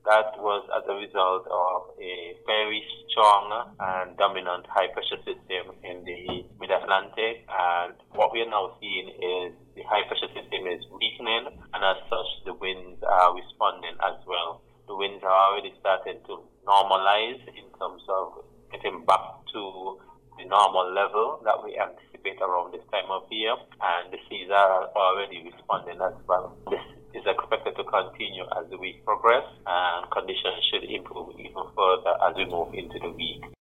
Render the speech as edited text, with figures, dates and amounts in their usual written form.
That was as a result of a very strong and dominant high pressure system in the mid-Atlantic. And what we are now seeing is the high pressure system is weakening, and as such, the winds are responding as well. The winds are already starting to normalize in terms of getting back to the normal level that we anticipate around this time of year, and the seas are already responding as well. This is expected to continue as the week progresses, and conditions should improve even further as we move into the week.